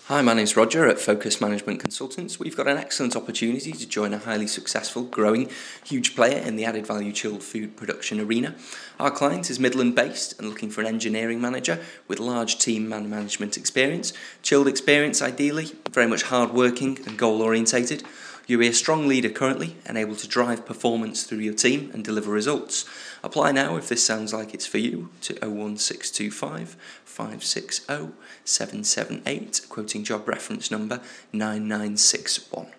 Hi, my name's Roger at Focus Management Consultants. We've got an excellent opportunity to join a highly successful, growing, huge player in the added value chilled food production arena. Our client is Midland based and looking for an engineering manager with large team and management experience, chilled experience ideally, very much hard working and goal orientated. You'll be a strong leader currently and able to drive performance through your team and deliver results. Apply now if this sounds like it's for you to 01625 560 778, quoting job reference number 9961.